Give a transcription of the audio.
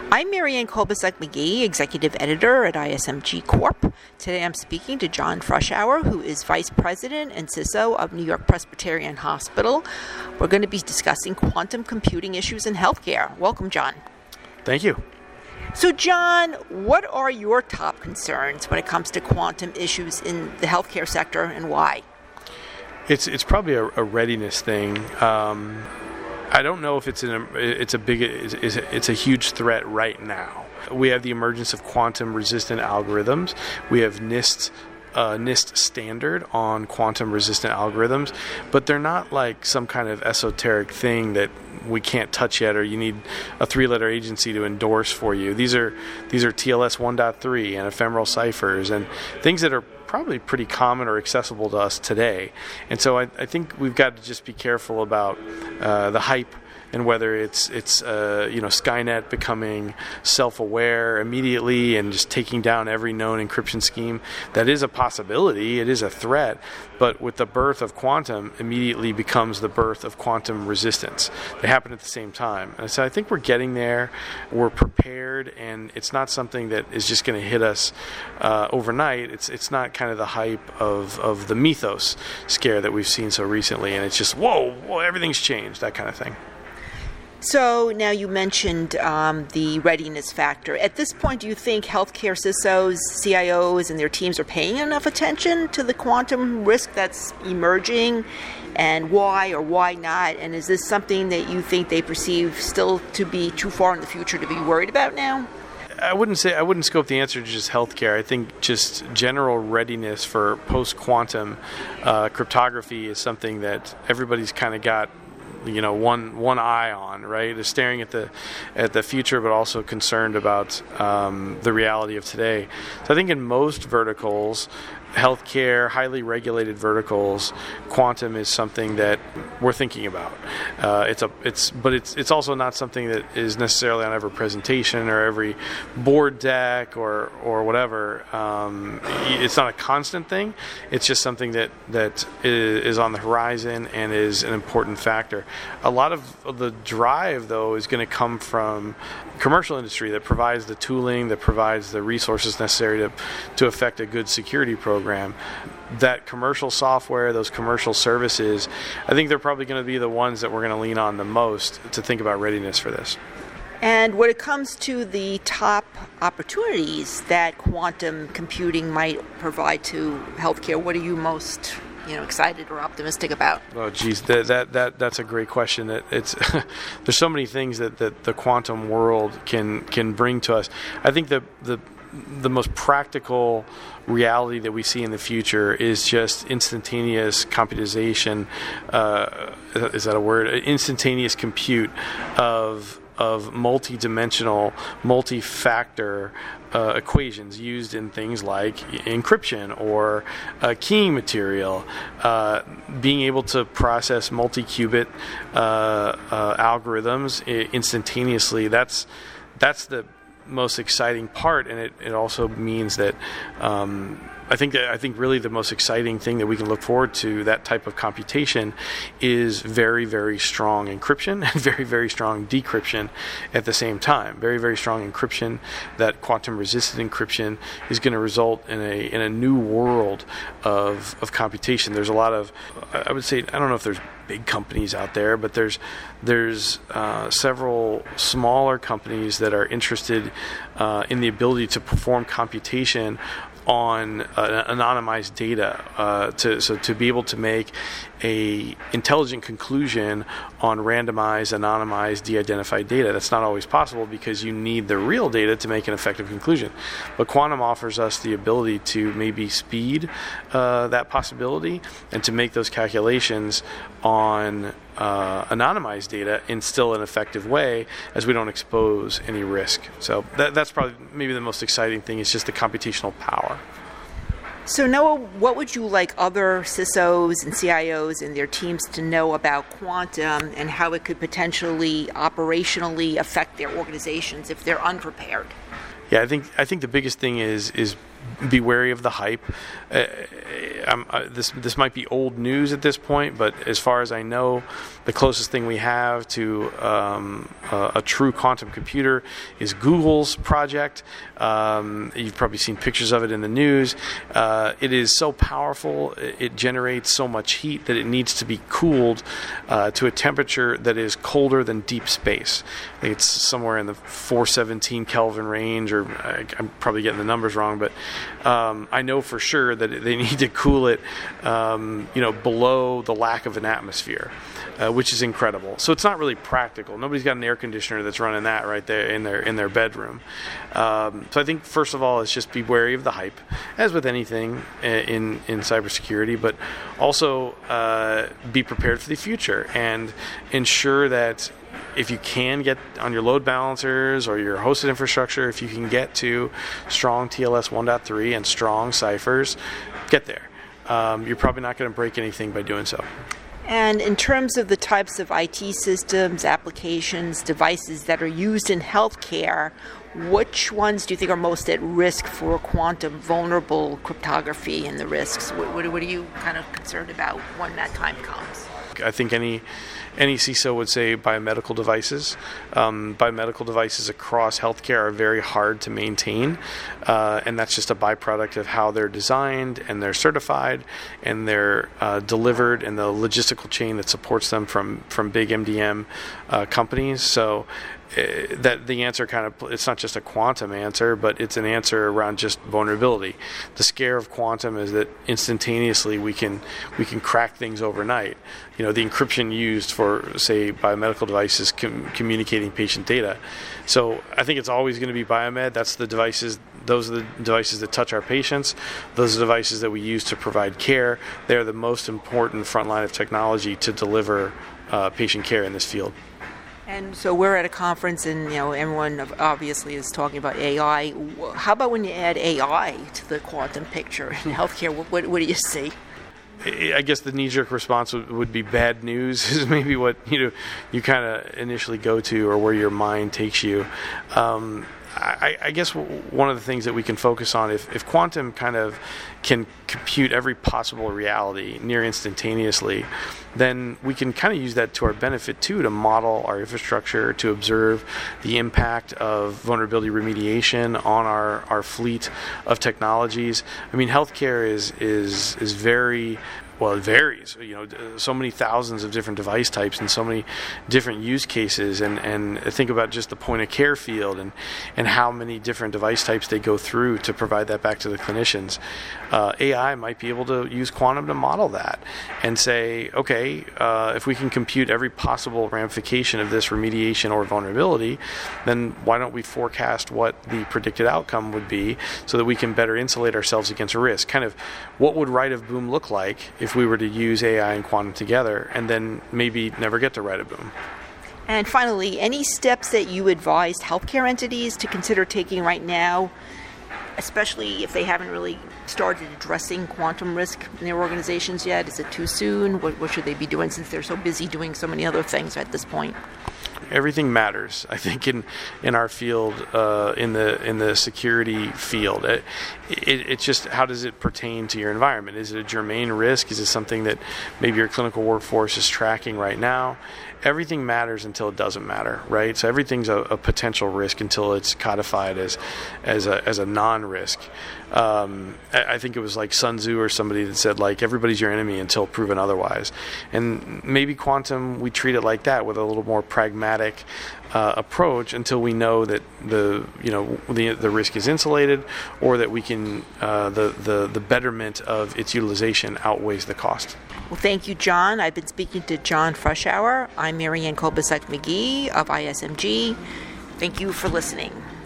I'm Marianne Kolbasuk-McGee, Executive Editor at ISMG Corp. Today I'm speaking to John Froschauer, who is Vice President and CISO of New York Presbyterian Hospital. We're going to be discussing quantum computing issues in healthcare. Welcome, John. Thank you. So, John, what are your top concerns when it comes to quantum issues in the healthcare sector, and why? It's probably a readiness thing. I don't know if it's a huge threat right now. We have the emergence of quantum-resistant algorithms. We have NIST standard on quantum-resistant algorithms, but they're not like some kind of esoteric thing that we can't touch yet, or you need a three-letter agency to endorse for you. These are TLS 1.3 and ephemeral ciphers and things that are probably pretty common or accessible to us today. And so I think we've got to just be careful about the hype and whether it's Skynet becoming self-aware immediately and just taking down every known encryption scheme. That is a possibility. It is a threat. But with the birth of quantum, immediately becomes the birth of quantum resistance. They happen at the same time. And so I think we're getting there. We're prepared, and it's not something that is just going to hit us overnight. It's not kind of the hype of the Mythos scare that we've seen so recently, and it's just, whoa, everything's changed, that kind of thing. So now you mentioned the readiness factor. At this point, do you think healthcare CISOs, CIOs, and their teams are paying enough attention to the quantum risk that's emerging, and why or why not? And is this something that you think they perceive still to be too far in the future to be worried about now? I wouldn't scope the answer to just healthcare. I think just general readiness for post-quantum cryptography is something that everybody's kind of got one eye on, right? Is staring at the future, but also concerned about the reality of today. So I think in most verticals, healthcare, highly regulated verticals, quantum is something that we're thinking about. It's also not something that is necessarily on every presentation or every board deck or whatever. It's not a constant thing. It's just something that is on the horizon and is an important factor. A lot of the drive, though, is going to come from commercial industry that provides the tooling, that provides the resources necessary to affect a good security program. That commercial software, those commercial services, I think they're probably going to be the ones that we're going to lean on the most to think about readiness for this. And when it comes to the top opportunities that quantum computing might provide to healthcare, what are you most excited or optimistic about? Oh, geez, that's a great question. There's so many things that the quantum world can bring to us. I think the most practical reality that we see in the future is just instantaneous computization. Is that a word? Instantaneous compute of multi-dimensional, multi-factor equations used in things like encryption or keying material, being able to process multi-qubit algorithms instantaneously. That's the most exciting part, and it also means that I think really the most exciting thing that we can look forward to that type of computation is very, very strong encryption and very, very strong decryption at the same time. Very, very strong encryption. That quantum-resistant encryption is going to result in a new world of computation. There's a lot of, I would say, I don't know if there's big companies out there, but there's several smaller companies that are interested in the ability to perform computation on anonymized data, to be able to make a intelligent conclusion on randomized, anonymized, de-identified data. That's not always possible because you need the real data to make an effective conclusion. But quantum offers us the ability to maybe speed that possibility and to make those calculations on anonymized data in still an effective way, as we don't expose any risk. So that's probably maybe the most exciting thing, is just the computational power. So Noah, what would you like other CISOs and CIOs and their teams to know about quantum and how it could potentially operationally affect their organizations if they're unprepared? Yeah, I think the biggest thing is be wary of the hype. This might be old news at this point, but as far as I know, the closest thing we have to a true quantum computer is Google's project. You've probably seen pictures of it in the news. It is so powerful, it generates so much heat that it needs to be cooled to a temperature that is colder than deep space. I think it's somewhere in the 417 Kelvin range, or I'm probably getting the numbers wrong, but I know for sure that they need to cool it, below the lack of an atmosphere, which is incredible. So it's not really practical. Nobody's got an air conditioner that's running that right there in their bedroom. So I think first of all, it's just be wary of the hype, as with anything in cybersecurity, but also be prepared for the future and ensure that if you can get on your load balancers or your hosted infrastructure, if you can get to strong TLS 1.3 and strong ciphers, get there. You're probably not going to break anything by doing so. And in terms of the types of IT systems, applications, devices that are used in healthcare, which ones do you think are most at risk for quantum vulnerable cryptography and the risks? What are you kind of concerned about when that time comes? I think any CISO would say biomedical devices. Biomedical devices across healthcare are very hard to maintain, and that's just a byproduct of how they're designed and they're certified and they're delivered, and the logistical chain that supports them from big MDM companies. So that the answer it's not just a quantum answer, but it's an answer around just vulnerability. The scare of quantum is that instantaneously we can crack things overnight. The encryption used for, say, biomedical devices communicating patient data. So I think it's always going to be biomed. Those are the devices that touch our patients. Those are the devices that we use to provide care. They're the most important front line of technology to deliver patient care in this field. And so we're at a conference, and everyone obviously is talking about AI. How about when you add AI to the quantum picture in healthcare? What do you see? I guess the knee-jerk response would be bad news is maybe what you kind of initially go to, or where your mind takes you. I guess one of the things that we can focus on, if quantum kind of can compute every possible reality near instantaneously, then we can kind of use that to our benefit too, to model our infrastructure, to observe the impact of vulnerability remediation on our fleet of technologies. I mean, healthcare is very... Well, it varies. So many thousands of different device types and so many different use cases, and think about just the point of care field and how many different device types they go through to provide that back to the clinicians. AI might be able to use quantum to model that and say, okay, if we can compute every possible ramification of this remediation or vulnerability, then why don't we forecast what the predicted outcome would be so that we can better insulate ourselves against a risk? Kind of what would Right of Boom look like if we were to use AI and quantum together, and then maybe never get to Right of Boom? And finally, any steps that you advise healthcare entities to consider taking right now, especially if they haven't really started addressing quantum risk in their organizations yet? Is it too soon? What should they be doing, since they're so busy doing so many other things at this point? Everything matters, I think, in our field, in the security field. It's just, how does it pertain to your environment? Is it a germane risk? Is it something that maybe your clinical workforce is tracking right now? Everything matters until it doesn't matter, right? So everything's a potential risk until it's codified as a non-risk. I think it was like Sun Tzu or somebody that said, like, everybody's your enemy until proven otherwise. And maybe quantum, we treat it like that, with a little more pragmatic approach, until we know that the risk is insulated, or that we can the betterment of its utilization outweighs the cost. Well, thank you, John. I've been speaking to John Froschauer. I'm Marianne Kolbasuk-McGee of ISMG. Thank you for listening.